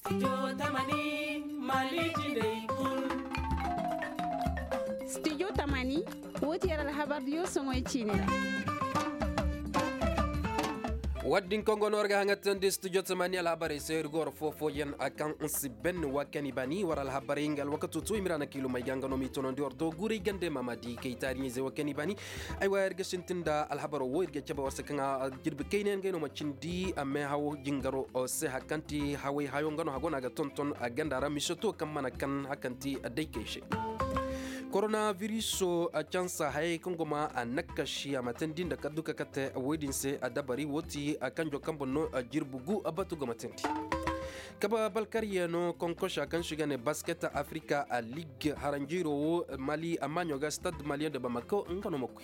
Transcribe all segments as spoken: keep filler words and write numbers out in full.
Studio Tamani Maliki Day Kul. Studio Tamani wotiyar alhabar dio songoy chinira. waddin kongo norga hangatande studio tamani alhabari sayr gor fofo yen akan siben wakani bani war alhabari ngal wakatu to imrana kilo may gangano mi tono ndor do guri gande mamadi kay tari ze wakani bani ay war gashintinda alhabaro wo irge chaba warsa kanga jirbe kaynen ngeno macindi amme hawo jingaro o se hakanti hawi hayo ngano hagona ga tonton agandara mishoto kamana kan hakanti adaykeshi coronavirus a cansa hay kongoma a nakashi a matandin da kaduka kata a wedin se a dabari woti a kanjo kambono a jirbugu a batu ga matandi kaba balkariya no konkosha kan shiga ne basket africa a league haranjiro mali a manyoga stade malien de bamako ngano makui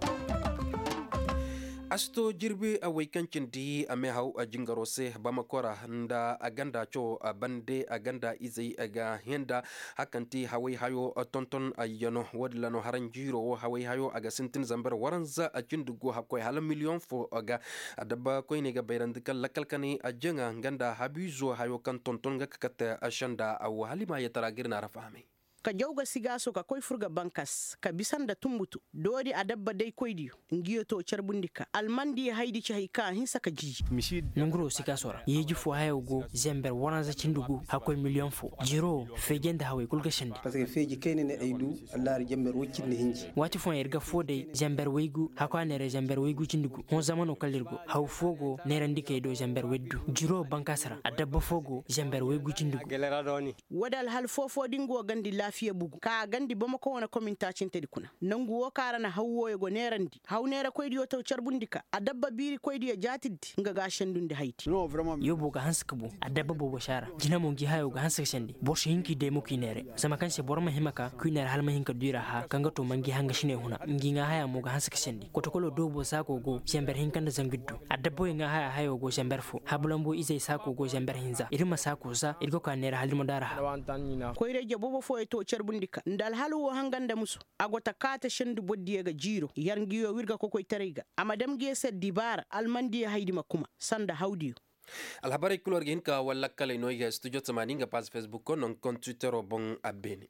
asto jirbe a waikancin di a mai hau a jingarose bamakora da aganda cho a bande aganda izai aga henda hakanti hawai hayo a tonton a yano wadlano haran jiro hawai hayo aga sintin zambar waranza a jindugo hakwai hala miliyon fo aga a dabba koi ne ga bayran dukkan lakalkani a janga ganda habizo hayo kan tonton ga kakata a shanda a halima ya tara girna rafahame ka jawga sigaso ka koy furga bankas ka bisanda tumbutu dodi adabba dai koydi ngiyo to charbundika almandi haydi chahika hinsa ka jiji mishi nungro sigasora yeji fo haygo zember wana za cindugu hakoy million fo jiro fejenda hawe kulga shandi parce que feji kayne ne aydu allah jamber woccinde hinji wati fo erga fo dai zember weygu hakwa nere zember weygu cindugu on zamano kalirgo haw fogo nere ndike do zember weddu jiro bankasara adabba fogo zember weygu cindugu wadal hal fofo dingo gandi lafiya bugu ka gandi bama ko wona communication tedi kuna nangu wo karana hawwo e go nerandi haw nera koydi yo taw charbundika adabba biri koydi e jatiddi nga ga shandunde hayti no vraiment yo boga hanska bu adabba bobo shara jina mo ngi hayo ga hanska shandi borso hinki de mo kinere sama kanse borma himaka kinere halma hinka dira ha kanga to mangi hanga shine huna ngi nga haya mo ga hanska shandi kotokolo dobo sako go sember hinkanda zangiddu adabbo nga haya hayo go sember fu habulambo izai sako go sember hinza irma sako sa irgo ka nera halmo dara ha koyre je bobo fo e to charbundika ndal halu wo hanganda musu agota kata shendu boddi ga jiro yarngiyo wirga ko koy tarayga amadam ge seddi bara almandi haydi makuma sanda hawdiyo alhabari kulor gen ka walla kala no ya studio tamaninga pas facebook ko non compte twitter o bon abeni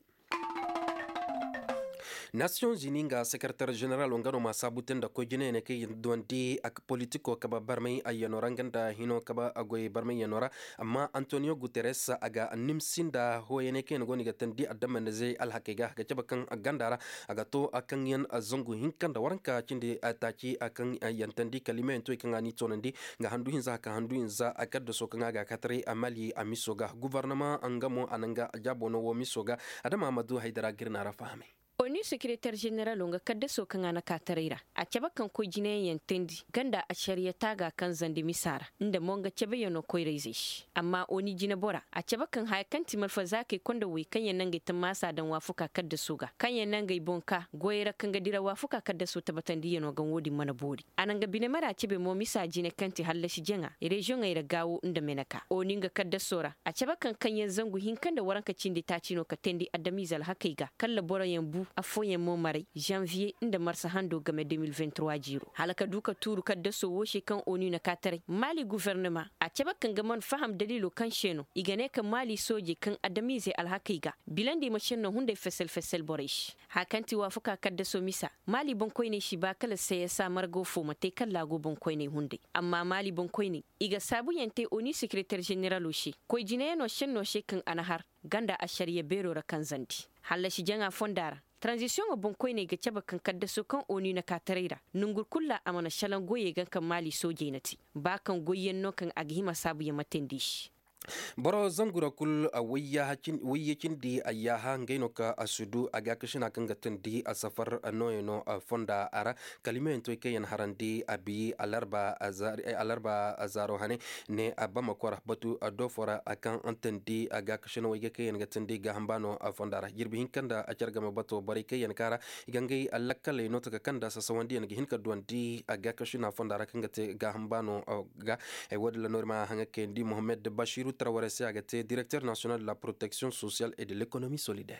Nations Unies nga secrétaire général ongano masabuten da ko jine ne kay dondi ak politiko kaba barmay ayano ranganda hino kaba agoy barmay yanora amma Antonio Guterres aga nimsinda hoyene ken goni gatandi adamane zai alhaqiga ga cabakan agandara aga to akan yan azongu hinkanda waranka cinde ataki akan yantandi kalime to kan ani tonandi ga handu hinza ka handu hinza akadda so kan aga katare amali amisoga gouvernement angamo ananga jabono wo misoga adama Amadou Haidara girna rafahame Oni secrétaire général onga kadda so kan ana katarira a caba kan ko jine yantendi ganda a shari'a taga kan zandi misara inda monga cebe yano ko reizish amma oni jina bora a caba kan hay kan timar fa zake konda wi kan yanan ga masa dan wafuka kadda suga kan yanan ga bonka goyera kan ga dira wafuka kadda so tabatan di yano gan wodi mana bori anan ga bine mara cebe mo misa jine kanti hallashi jenga region ai gawo inda menaka oni ga kadda sora a caba kan kan yan zangu hin kan da waranka cindi ta cino ka tendi adamizal hakaiga kalla bora yambu a foyen mo mare janvier inda marsa hando game deux mille vingt-trois jiro halaka duka turu kadda so woshe kan onu na katare mali gouvernement a ceba kan gaman faham dalilo kan sheno igane kan mali soje kan adamize alhaqiga bilandi mashin no hunde fesel fesel borish hakanti wafuka kadda so misa mali bon koyne shi ba kala sai ya sa margo fo mate kan lago bon koyne hunde amma mali bon koyne iga sabu yante oni secrétaire général oshi koy jine no shenno she kan anahar ganda a shari'a bero ra kan zanti halashi janga fondara transition a bonkoy ne ga caba kan kadda so kan oni na katarira nungur kulla amana shalan goye gan kan mali soje nati ba kan goyen no kan aghima sabu ya matendish boro zangura kul a wayya hakin wayyakin di ayaha ngaino ka asudu aga kishina kan gatin di a safar noyeno a fonda ara kalimen to kayan harandi abi alarba azar alarba azaro hane ne abama kwara batu a dofora akan antandi aga kishina wayya kayan gatin di ga hambano a fonda ara jirbi hinkanda a jargama bato bari kayan kara igangai allakale no taka kanda sa sawandi ne hinka duandi aga kishina fonda ara kan gate ga hambano ga e wadla norma hanga kendi Mohamed Bashir Traoré Agate, directeur national de la protection sociale et de l'économie solidaire.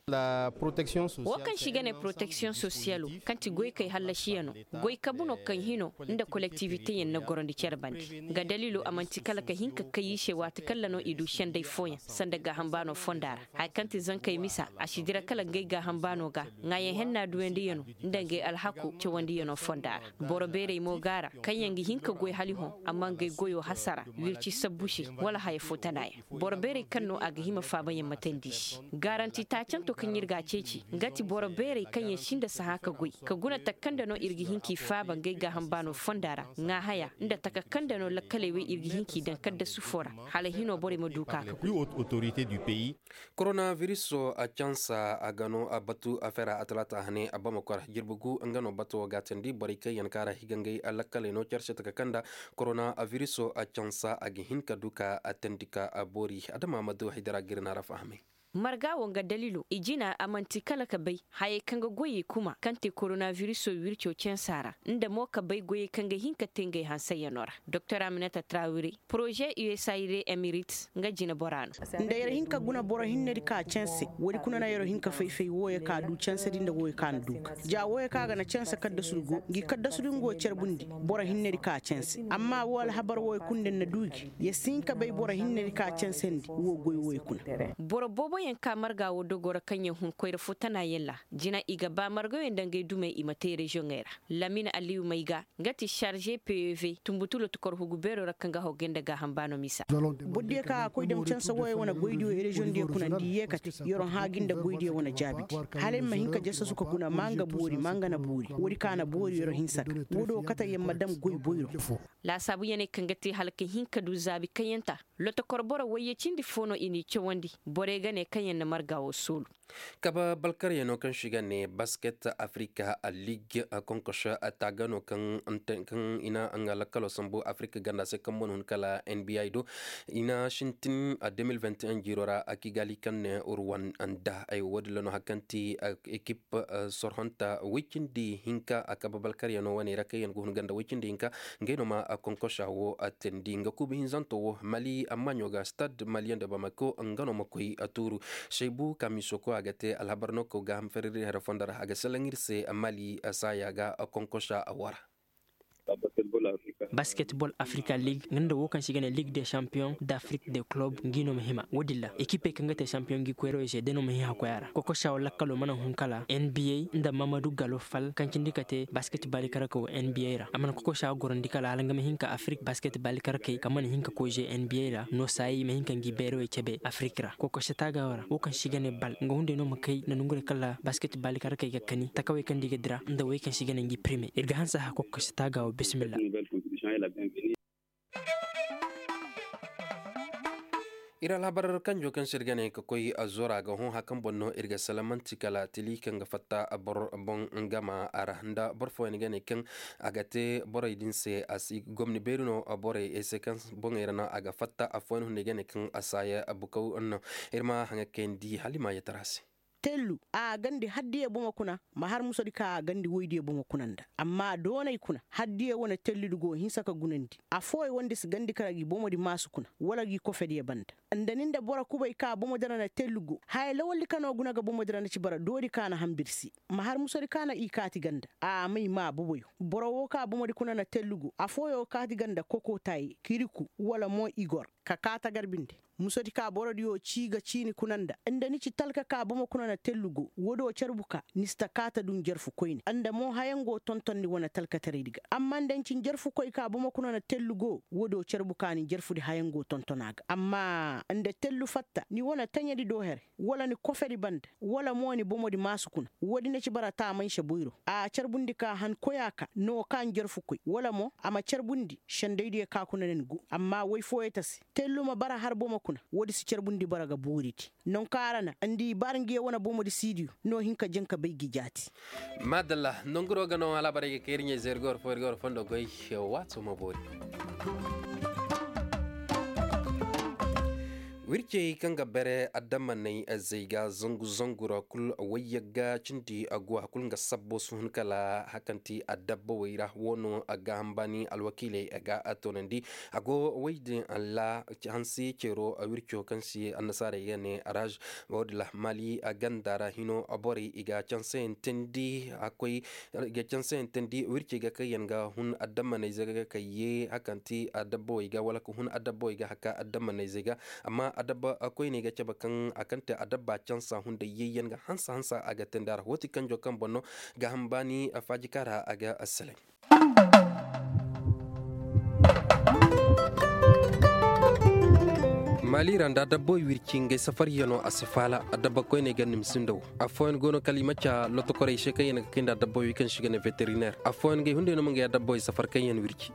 La protection sociale. Wakan shiga ne protection sociale kanti goy kai halashiyano goy kabuno kan hino inda collectivité yen na gorondi cerbandi ga dalilu amanti kala ka hinka kai she wata kala no idu shandai foya sanda ga hambano fondara hay kanti zan kai misa a shidira kala gai ga hambano ga ngayen henna duwendi yano inda gai alhaku ce wandi yano fondara boro bere mo gara kan yangi hinka goy haliho amma gai goyo hasara wirci sabbushi wala hay fotanaya boro bere kanno aga hima faba yen matendish garanti ta canto kan yirga ceci ngati boro bere kan yen shinda sahaka goy ka guna takkanda no irgi hinki faba gai ga hambano fondara nga haya inda takakanda no lakalewe irgi hinki dan kadda sufora hala hino bore mo duka ka plus haute autorité du pays. Coronavirus so a chansa a gano a batu a fera atlata hane a bamakwar jirbugu an gano batu ga tandi bari kai yankara higangai a lakale no charshe takakanda coronavirus so a chansa a gihin ka duka a tandika a bori adama madu hidara girna rafahame. marga wanga dalilu ijina amanti kala ka bai haye kanga goye kuma kante coronavirus so wircho censara inda mo ka bai goye kanga hinka tenge hansaya nora dr Aminata Traoré projet U S A I D Emirates nga jina borano nda yara hinka guna bora hinne ka cense wori kuna na yaro hinka feifei woye ka du cense dinda woye kan duka ja woye ka ga na cense kadda sulgo gi kadda sulgo cerbundi bora hinne ka cense amma wala habar woye kunden na dugi ya sinka bai bora hinne ka cense ndi wo goye woye kuna boro bobo yen kamar ga wodo gora kanye hun koyre futana yella jina iga ba margo yen dangai dume imate region era Lamine Aliou Maiga ngati chargé P E V tumbutulo tukor hugubero rakanga hogenda ga hambano misa budde ka koy dem cense woye wona goydio e region de kuna ndi yekati yoron haginda goydio wona jabiti halen ma hinka jessa suka kuna manga bori manga na bori wori kana bori yoro hinsaka wodo kata yem madam goy boyro la sabu yene kangati halke hinka du zabi kayenta loto korbora woye cindi fono ini chewandi bore gane kanyen na marga wosul kaba balkar yano kan shiga ne basket africa a league a konkosha a tagano kan kan ina an alakalo sambo africa ganda se kan mon kala N B A do ina shintin a twenty twenty-one girora a kigali kan ne urwan anda ay wodlano hakanti equipe sorhonta weekindi hinka a kaba balkar yano wani rakayen gun ganda weekindi hinka ngeno ma a konkosha wo atendinga kubi hinzanto mali amanyoga stade malien de bamako ngano makoi aturu sheibu kamisoko agate alhabarno ko gam ferri hera fondara aga selangirse mali asaya ga konkosha awara Basketball Africa League nganda wokan sigane Ligue des Champions d'Afrique des clubs ngino mehima wodilla equipe kangate champion gi kwero je deno mehi hakoyara koko shaw lakalo mana hunkala N B A nda Mamadou Gallo Fall kancindikate basketball karako N B A ra amana koko shaw gorondikala alanga mehinka Afrique basketball karake kamana hinka ko je N B A ra no sai mehinka ngi bero e chebe Afrique ra koko shataga wara wokan sigane bal ngonde no makai nanungure kala basketball karake yakani takawe kandige dira nda wekan sigane ngi premier irga hansa ha koko shataga bismillah. ira labar kan jokan sirgane ka koy azora ga hon hakan bonno irga salamanti kala tili kan ga fatta abor bon ngama aranda borfo en gane kan agate boray dinse asi gomni beruno abore e sekans bon irana aga fatta afon hunde gane kan asaya abukaw on irma hanga kendi halima yatarasi tellu a gandi haddiye boma kuna ma har musodi ka gandi woydiye boma kunanda amma donay kuna haddiye wona tellidugo hinsaka gunandi a foy wonde si gandi karagi boma di masu kuna wala gi ko fediye banda andaninda bora kubay ka boma dana tellugo hay lawli kano gunaga boma dana ci bara dori kana hambirsi ma har musodi kana i kati ganda a mai ma buboyo bora wo ka boma di kuna na tellugo a foyo kati ganda koko tay kiriku wala mo igor ka kata garbinde musodi ka borodi yo ciga cini kunanda anda ni ci talka ka boma kunana tellugo wodo cerbuka nista kata dun jerfu koyni anda mo hayango tonton ni wona talka tarediga amma ndan ci jerfu koy ka boma kunana tellugo wodo cerbuka ni jerfu di hayango tontonaga amma anda tellu fatta ni wona tanyadi do her wala ni koferi band wala mo ni bomo di masukuna wodi ne ci barata man shabuiro a cerbundi ka han koyaka no kan jerfu koy wala mo ama cerbundi shandeydi ka kunanen go amma way foyetasi tellu ma bara har boma kuna wodi si cerbundi baraga buriti non karana andi barangi wona bomodi sidiu no hinka jenka baygi jati madalla nongro gano ala barage kerinye zergor forgor fondo goy watso mabori wirke kanga bere adamanai azaiga zangu zangura kul wayaga cindi agwa kul nga sabbo sun kala hakanti adabbo waira wono aga hambani alwakile aga atonandi ago wayde alla hansi cero wirke kansi annasare yane araj wadla mali agandara hino abori iga chansen tendi akoy iga chansen tendi wirke ga kayanga hun adamanai zaga kaye hakanti adabbo iga wala ko hun adabbo iga haka adamanai zaga amma adabba akwai ne ga ce bakan akanta adabba can sa hunda yayyan ga hansa hansa aga tendara wati kan jokan bonno ga hambani afajikara aga asale mali randa dabbo wirkinge safar yano asifala adabba koy ne ganim sindo afon gono kalimacha loto kore sheka yana kinda dabbo wikan shiga ne veterinaire afon ge hunde no manga dabbo safar kan yan wirki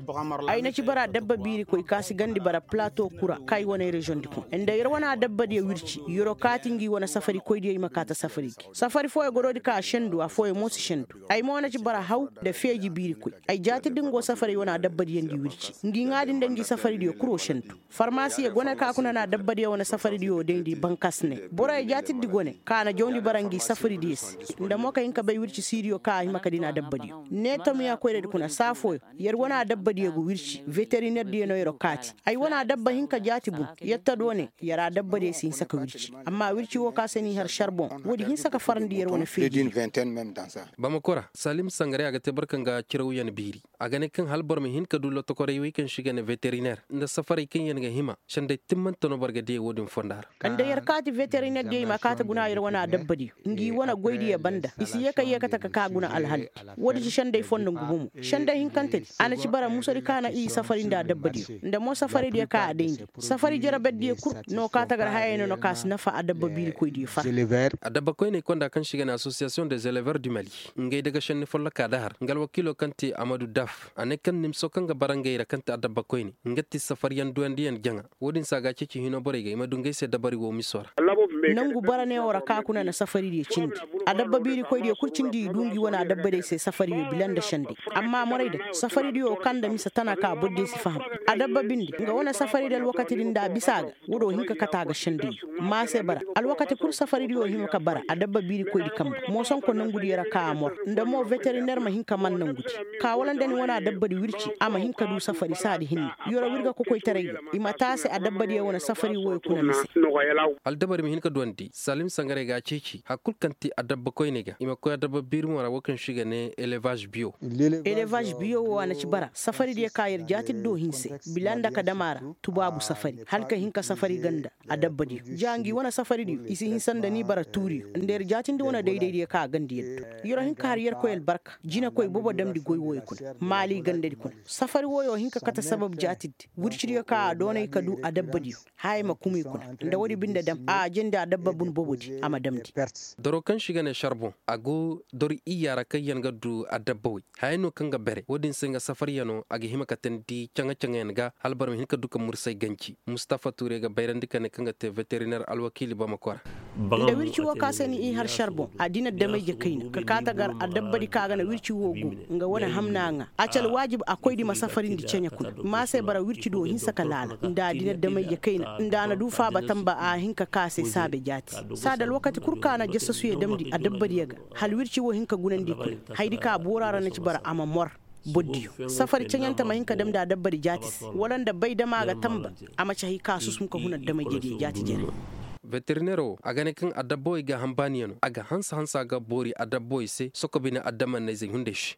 ay na ci bara dabba biri koy kasi gandi bara plateau kura kay wona region diko ende yer wana dabba de wirki yoro katingi wona safari koy de makata safari safari fo e gorodi ka shendu afo e mosi shendu ay mo na ci bara haw de feji biri koy ay jati dingo safari wona dabba de yandi wirki ngi ngadi ndangi safari de kuro shendu pharmacie gona ka kuna na dabba de wona safari dio dendi bankasne bora e jati digone kana jondi barangi safari dis nda mo kay ka bay wirci sirio ka hima kadina dabba dio netam ya koyde kuna safo yer wona dabba de go wirci veterinaire de no yero kati ay wona dabba hinka jati bu yetta done yara dabba de sin saka wirci amma wirci wo ka seni har charbon wodi hin saka farandi yer wona fi d'une vingtaine même dans ça bamakora salim sangare aga te barkanga kiraw yan biri aga ne kan halbor mi hin ka dullo to kore wi kan shiga ne veterinaire nda safari kan yan ga hima shande timman tono barga de wodin fondar anda yer kati veterinaire de ma kata guna yer wana dabba di ngi wona goydi ya banda isi yeka yeka ta ka guna alhal wodi ci shande fondo ngubumu shande hin kante ana ci bara musori kana i safari nda dabba di nda mo safari de ka dendi safari jara beddi kur no kata gar hayeno no kas nafa adabba biri koy di fa adabba koy ne konda kan shiga na association des éleveurs du Mali ngay daga shanne folla ka dahar ngal wakilo kanti Amadou Daf ane kan nim sokanga barangay ra kanti adabba koy ni ngati safari yan duandi yan janga wodin saga ci hino bore ga imadu ngay se dabari wo misora nangu barane wora ka kuna na safari de cindi adabba biri koy de kurcindi dungi wona dabba de se safari yo bilanda shandi amma morayde safari de o kanda misa tana ka bodde si faham adabba bindi nga wona safari del wakati dinda bisaga wodo hinka kataga shandi ma se bara al wakati kur safari de o himka bara adabba biri koy di kamba mo son ko nangudi yara ka amor nda mo veterinaire ma hinka man nangudi ka wala ndani wona dabba di wirci ama hinka du safari sadi hinni yoro wirga ko koy taray imata se adabba de wona safari wo kuna mise al dabari mi hinka duandi salim sangare ga ceci hakul kanti adabba koy nega ima koy adabba bir mo ra wakan shiga ne élevage bio élevage bio wana ci bara safari de kayir jati do hinse bilanda ka damara tubabu safari halka hinka safari ganda adabba di jangi wana safari di isi hinsanda ni bara turi nder jati ndi wana daidai de ka gandi yeddo yoro hinka har yer koyel barka jina koy bobo damdi goy woy kun mali gande di kun safari woyo hinka kata sabab jati wurchiri ka donay kadu adabba di hayma kumi kun nda wodi binda dam a jenda dabba bun bobodi ama damdi doro kan shiga ne charbon ago dori iyara kayan gaddu adabbawi hayno kanga bere wodin singa safari yano agi hima katendi changa changa yanga halbar mi hinka duka mursay ganci Mustafa Touré ga bayrandi kan kanga te veterinaire alwakili bamakora nda wirci wo ka seni i har charbon adina damay je kayna ka kata gar adabba di kaga na wirci wo go nga wona hamna nga acal wajib akoy di masafari ndi cenya kun ma sai bara wirci do hin saka lala nda adina damay je kayna nda na du fa batamba a hinka kase sabe jati sada lokati kurkana jassa suye damdi a dabbadi yaga hal wirci wo hinka gunandi ko haydi ka borara na ci bara ama mor boddiyo safari canyanta ma hinka damda dabbadi jatis walanda bai dama ga tamba ama ci ka susum ko huna dama jedi jati jere veterinero agane kan adabboy ga hambaniano aga hansa hansa ga bori adabboy se soko bina adaman ne zin hundesh